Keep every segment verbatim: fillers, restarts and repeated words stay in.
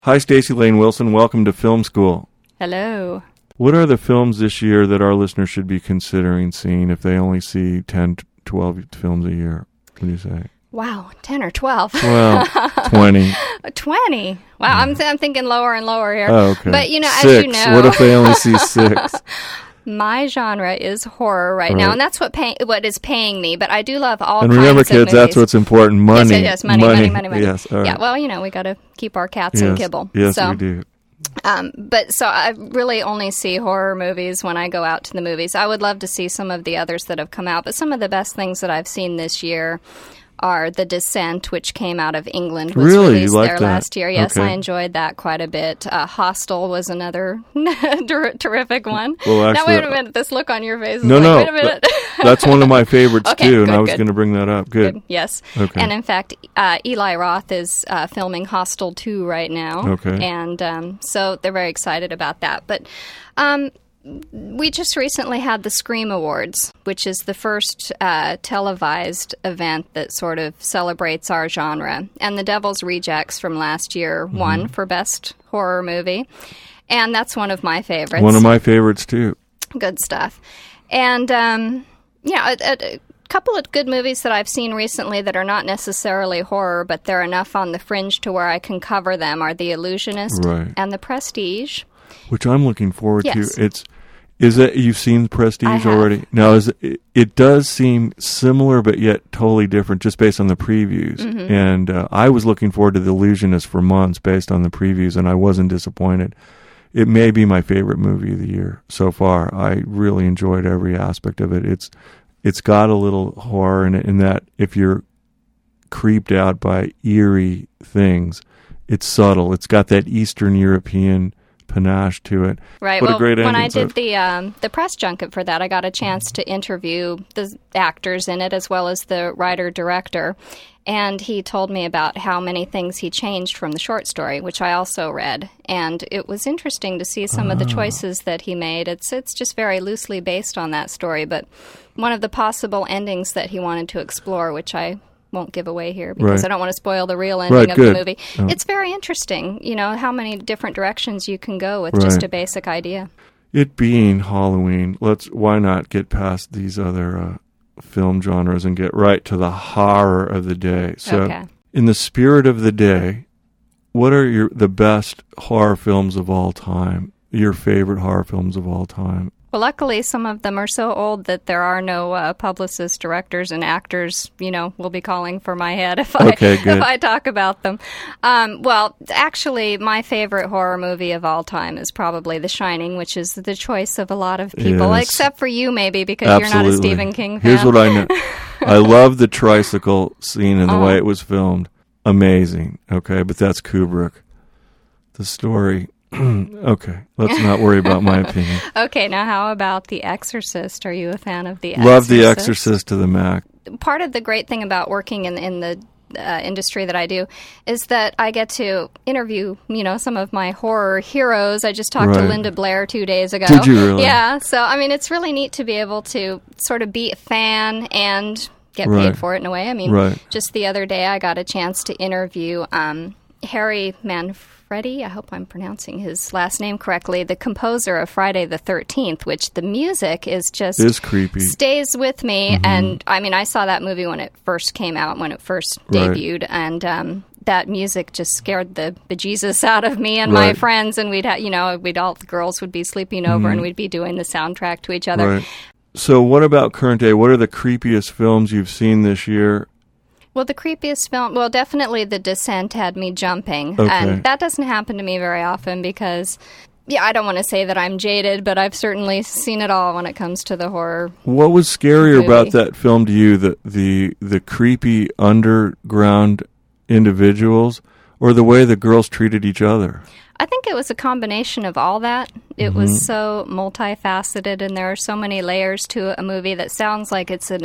Hi, Stacey Lane Wilson. Welcome to Film School. Hello. What are the films this year that our listeners should be considering seeing if they only see ten, twelve films a year? What do you say? Wow, ten or twelve. Well, twenty. twenty. Wow, I'm, th- I'm thinking lower and lower here. Oh, okay. But, you know, six. as you know. What if they only see six? My genre is horror right, right now, and that's what pay- what is paying me. But I do love all and kinds remember, of kids, movies. that's what's important. Money. Yes, yes, money, money, money, money. money. Yes, all right. Yeah, well, you know, we got to keep our cats yes. in kibble. Yes, so, we do. Um, but so I really only see horror movies when I go out to the movies. I would love to see some of the others that have come out, but some of the best things that I've seen this year are The Descent, which came out of England, was really? released You like there that? last year. Yes, okay. I enjoyed that quite a bit. Uh, Hostel was another ter- terrific one. Well, actually, now, wait a minute. This look on your face is no, like, no, wait a minute. that, that's one of my favorites, okay, too, good, and I was good. going to bring that up. Good. Good. Yes. Okay. And in fact, uh, Eli Roth is uh, filming Hostel two right now. Okay. And um, so they're very excited about that. But um, we just recently had the Scream Awards, which is the first uh, televised event that sort of celebrates our genre. And The Devil's Rejects from last year mm-hmm. won for Best Horror Movie. And that's one of my favorites. One of my favorites, too. Good stuff. And, um, yeah, a, a, a couple of good movies that I've seen recently that are not necessarily horror, but they're enough on the fringe to where I can cover them are The Illusionist right. and The Prestige. Which I'm looking forward yes. to. It's is it you've seen Prestige I have. already? Now, is it, it does seem similar, but yet totally different, just based on the previews. Mm-hmm. And uh, I was looking forward to The Illusionist for months, based on the previews, and I wasn't disappointed. It may be my favorite movie of the year so far. I really enjoyed every aspect of it. It's it's got a little horror in it, in that if you're creeped out by eerie things, it's subtle. It's got that Eastern European panache to it. Right. What well, a great when ending. I did the um, the press junket for that, I got a chance to interview the actors in it as well as the writer-director. And he told me about how many things he changed from the short story, which I also read. And it was interesting to see some oh. of the choices that he made. It's it's just very loosely based on that story. But one of the possible endings that he wanted to explore, which I won't give away here because right. I don't want to spoil the real ending right, of good. the movie. Oh. It's very interesting, you know, how many different directions you can go with right. just a basic idea. It being Halloween, let's why not get past these other uh, film genres and get right to the horror of the day. So, okay. in the spirit of the day, what are your the best horror films of all time? Your favorite horror films of all time? Well, luckily, some of them are so old that there are no uh, publicists, directors, and actors, you know, will be calling for my head if I okay, good. if I talk about them. Um, well, actually, my favorite horror movie of all time is probably The Shining, which is the choice of a lot of people, yes. except for you, maybe, because Absolutely. you're not a Stephen King fan. Here's what I know. I love the tricycle scene and the uh-huh. way it was filmed. Amazing. Okay, but that's Kubrick. The story... okay, let's not worry about my opinion. Okay, now how about The Exorcist? Are you a fan of The Exorcist? Love The Exorcist to the max. Part of the great thing about working in, in the uh, industry that I do is that I get to interview, you know, some of my horror heroes. I just talked right. to Linda Blair two days ago. Did you really? Yeah, so, I mean, it's really neat to be able to sort of be a fan and get right. paid for it in a way. I mean, right. just the other day I got a chance to interview um, Harry Manfredi. Freddie, I hope I'm pronouncing his last name correctly, the composer of Friday the thirteenth, which the music is just... It is creepy. Stays with me. Mm-hmm. And, I mean, I saw that movie when it first came out, when it first right. debuted, and um, that music just scared the bejesus out of me and right. my friends, and we'd, ha- you know, we'd all, the girls would be sleeping over, mm-hmm. and we'd be doing the soundtrack to each other. Right. So what about current day? What are the creepiest films you've seen this year? Well, the creepiest film, well, definitely The Descent had me jumping. Okay. And that doesn't happen to me very often because, yeah, I don't want to say that I'm jaded, but I've certainly seen it all when it comes to the horror. What was scarier movie. about that film to you, the, the, the creepy underground individuals or the way the girls treated each other? I think it was a combination of all that. It mm-hmm. was so multifaceted, and there are so many layers to a movie that sounds like it's an ex-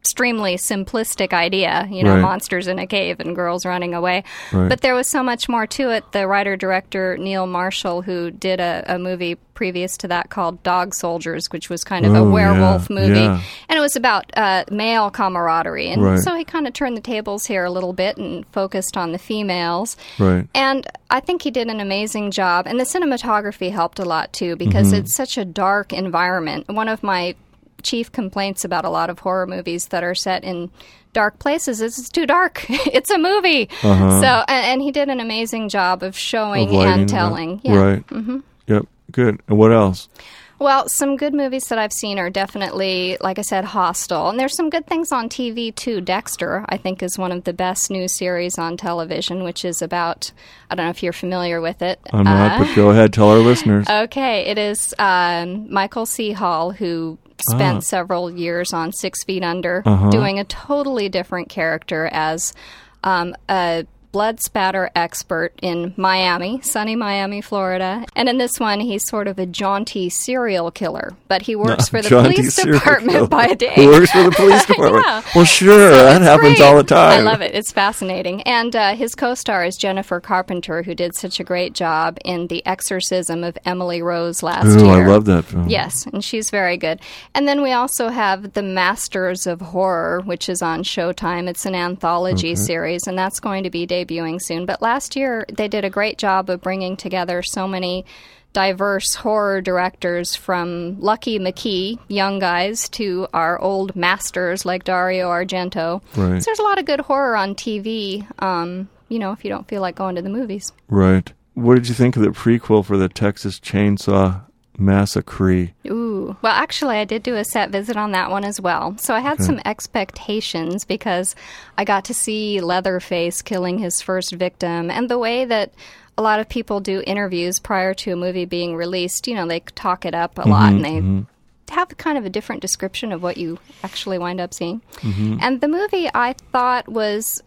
extremely simplistic idea, you know, Right. monsters in a cave and girls running away. Right. But there was so much more to it. The writer-director Neil Marshall, who did a, a movie previous to that called Dog Soldiers, which was kind of Oh, a werewolf yeah, movie. yeah. And it was about uh, male camaraderie. And Right. so he kind of turned the tables here a little bit and focused on the females. Right. And I think he did an amazing job. And the cinematography helped a lot, too, because Mm-hmm. it's such a dark environment. One of my chief complaints about a lot of horror movies that are set in dark places is it's too dark. It's a movie. Uh-huh. So, and, and he did an amazing job of showing Of lighting and it up. telling. Yeah. Right. Mm-hmm. Yep. Good. And what else? Well, some good movies that I've seen are definitely, like I said, Hostel. And there's some good things on T V, too. Dexter, I think, is one of the best new series on television, which is about, I don't know if you're familiar with it. I'm not, Uh, but go ahead. Tell our listeners. Okay, it is um, Michael C. Hall, who spent Ah. several years on Six Feet Under, Uh-huh. doing a totally different character as um, a blood spatter expert in Miami, sunny Miami, Florida. And in this one, he's sort of a jaunty serial killer, but he works for the Jaunty police serial department killer. by day. Who works for the police department? Yeah. Well, sure. So that it's happens great. all the time. I love it. It's fascinating. And uh, his co-star is Jennifer Carpenter, who did such a great job in The Exorcism of Emily Rose last Ooh, year. I love that film. Yes, and she's very good. And then we also have The Masters of Horror, which is on Showtime. It's an anthology series, and that's going to be debuting soon. But last year, they did a great job of bringing together so many diverse horror directors, from Lucky McKee, young guys, to our old masters like Dario Argento. Right. So there's a lot of good horror on T V, um, you know, if you don't feel like going to the movies. Right. What did you think of the prequel for the Texas Chainsaw Massacre? Ooh. Well, actually, I did do a set visit on that one as well. So I had Okay. some expectations because I got to see Leatherface killing his first victim, and the way that a lot of people do interviews prior to a movie being released, you know, they talk it up a lot and they have kind of a different description of what you actually wind up seeing. And the movie, I thought, was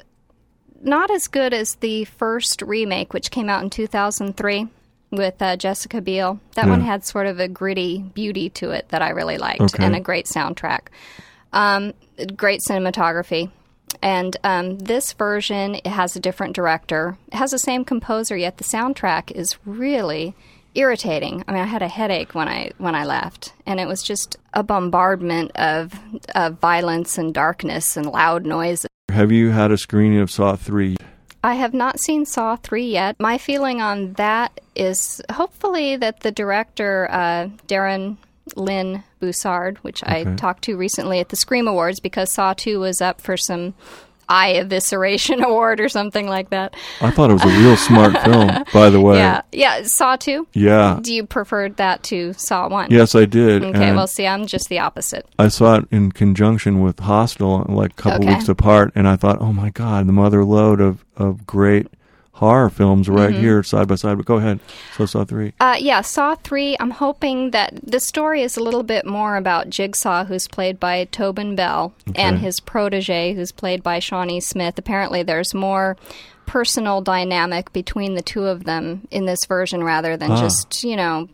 not as good as the first remake, which came out in two thousand three with uh, Jessica Biel. That Yeah. one had sort of a gritty beauty to it that I really liked, Okay. and a great soundtrack. Um, great cinematography. And um, this version, it has a different director. It has the same composer, yet the soundtrack is really irritating. I mean, I had a headache when I when I left, and it was just a bombardment of, of violence and darkness and loud noise. Have you had a screening of Saw three? I have not seen Saw three yet. My feeling on that is hopefully that the director, uh, Darren Lynn Boussard, which I Okay. talked to recently at the Scream Awards because Saw two was up for some eye evisceration award or something like that. I thought it was a real smart film, by the way. Yeah, yeah, Saw two? Yeah. Do you prefer that to Saw one? Yes, I did. Okay, and well, see, I'm just the opposite. I saw it in conjunction with Hostel, like a couple Okay. weeks apart, and I thought, oh my God, the mother lode of, of great horror films right Mm-hmm. here, side by side. But go ahead. So Saw three. Uh, yeah, Saw three, I'm hoping that the story is a little bit more about Jigsaw, who's played by Tobin Bell, and his protege, who's played by Shawnee Smith. Apparently there's more personal dynamic between the two of them in this version rather than Ah. just, you know,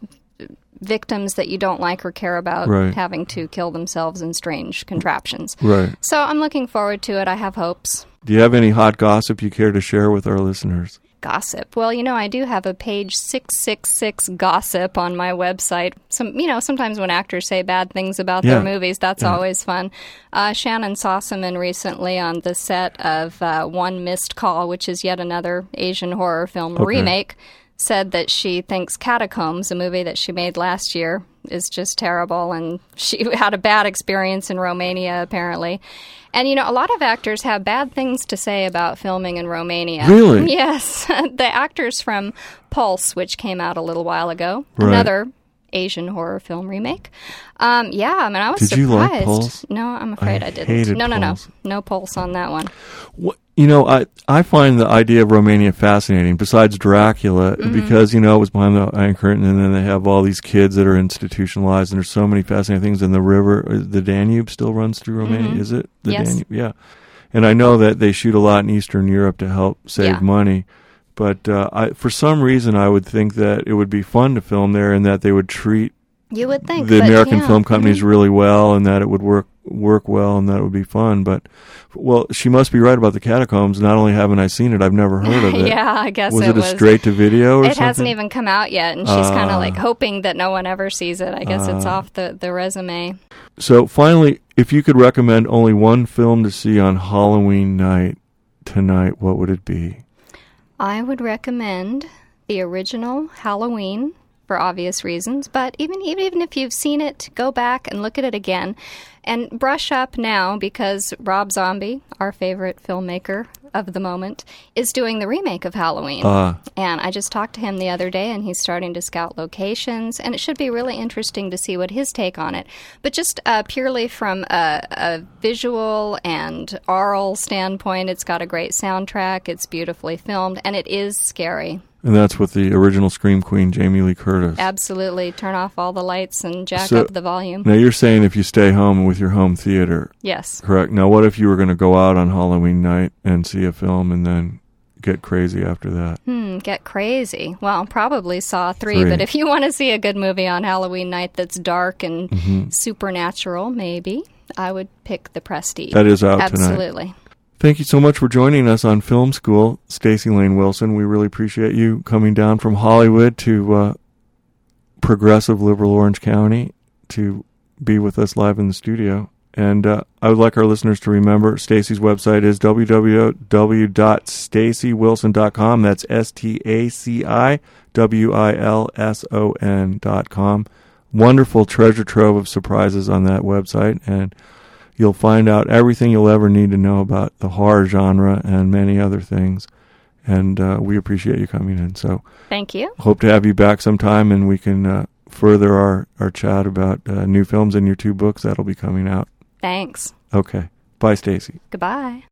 victims that you don't like or care about Right. having to kill themselves in strange contraptions. Right. So I'm looking forward to it. I have hopes. Do you have any hot gossip you care to share with our listeners? Gossip. Well, you know, I do have a page six six six gossip on my website. Some, you know, sometimes when actors say bad things about Yeah. their movies, that's Yeah. always always fun. Uh, Shannon Sossaman recently on the set of uh, One Missed Call, which is yet another Asian horror film Okay. remake, said that she thinks Catacombs, a movie that she made last year, is just terrible, and she had a bad experience in Romania, apparently. And, you know, a lot of actors have bad things to say about filming in Romania. Really? Yes. The actors from Pulse, which came out a little while ago, Right. another Asian horror film remake. Um, yeah, I mean, I was Did surprised. you like Pulse? No, I'm afraid I I, didn't. hated no, no, Pulse. no. No Pulse on that one. What, you know, I, I find the idea of Romania fascinating, besides Dracula, Mm-hmm. because, you know, it was behind the Iron Curtain, and then they have all these kids that are institutionalized, and there's so many fascinating things. And the river, the Danube still runs through Romania, is it? The Mm-hmm. Yes. Danube, yeah. And I know that they shoot a lot in Eastern Europe to help save Yeah. money. But uh, I, for some reason, I would think that it would be fun to film there, and that they would treat You would think. the but American yeah. film companies Mhm. really well, and that it would work work well and that it would be fun. But, well, she must be right about the Catacombs. Not only haven't I seen it, I've never heard of it. Yeah, I guess was it, it a was. straight-to-video or it something? It hasn't even come out yet, and she's uh, kind of like hoping that no one ever sees it. I guess uh, it's off the, the resume. So, finally, if you could recommend only one film to see on Halloween night tonight, what would it be? I would recommend the original Halloween, for obvious reasons, but even, even even if you've seen it, go back and look at it again and brush up now, because Rob Zombie, our favorite filmmaker of the moment, is doing the remake of Halloween. Uh, and I just talked to him the other day, and he's starting to scout locations, and it should be really interesting to see what his take on it. But just uh, purely from a, a visual and aural standpoint, it's got a great soundtrack, it's beautifully filmed, and it is scary. And that's with the original Scream Queen, Jamie Lee Curtis. Absolutely. Turn off all the lights and jack so, up the volume. Now, you're saying if you stay home with your home theater. Yes. Correct. Now, what if you were going to go out on Halloween night and see a film and then get crazy after that? Hmm, get crazy. Well, probably Saw three, three. But if you want to see a good movie on Halloween night that's dark and mm-hmm. supernatural, maybe, I would pick The Prestige. That is out Absolutely. tonight. Absolutely. Thank you so much for joining us on Film School, Stacy Lane Wilson. We really appreciate you coming down from Hollywood to uh, progressive liberal Orange County to be with us live in the studio. And uh, I would like our listeners to remember Stacy's website is w w w dot stacy wilson dot com. That's S T A C I W I L S O N dot com. Wonderful treasure trove of surprises on that website, and you'll find out everything you'll ever need to know about the horror genre and many other things. And uh, we appreciate you coming in. So thank you. Hope to have you back sometime, and we can uh, further our, our chat about uh, new films and your two books that'll be coming out. Thanks. Okay. Bye, Stacy. Goodbye.